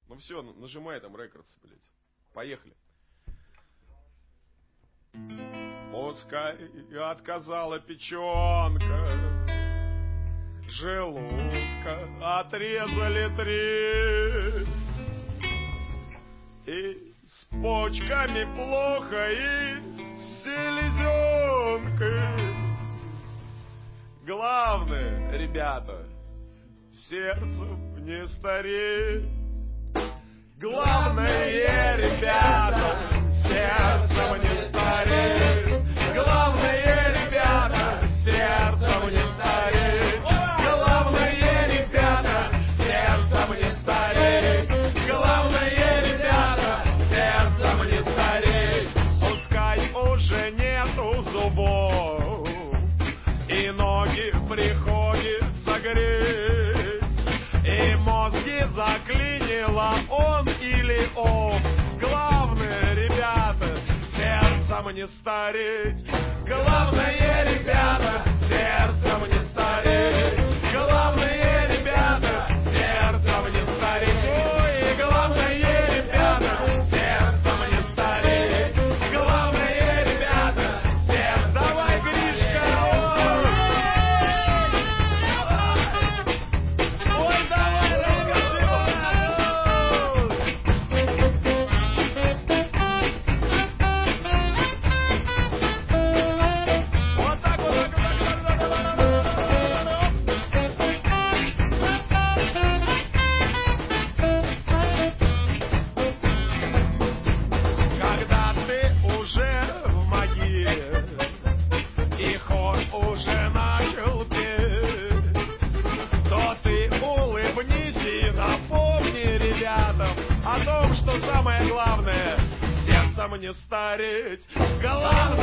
Ну все, нажимай там рекордс, блядь. Поехали. Пускай отказала печенка, желудка отрезали 3, и с почками плохо, и с селезенкой. Главное, ребята, сердцем не стареть. Главное, ребята, сердцем не стареть. Главное, ребята, сердцем не стареть. Главное, ребята, сердцем не стареть. Главное, ребята, сердцем не стареть. Пускай уже нету зубов, и ноги приходится греть, и мозги заклинило он или он. Главное, ребята, сердцем не стареть. Главное, ребята, сердцем не стареть. Главное, ребята, сердцем не стареть. Ой, главное, ребята, сердцем не стареть. Главное, ребята, сердцем. Давай, Гришка, ой, давай, расскажи, вот так вот, так. Когда ты уже в могиле, и хор уже начал петь, то ты улыбнись и напомни ребятам о том, что самое главное — сердцем не стареть. Главное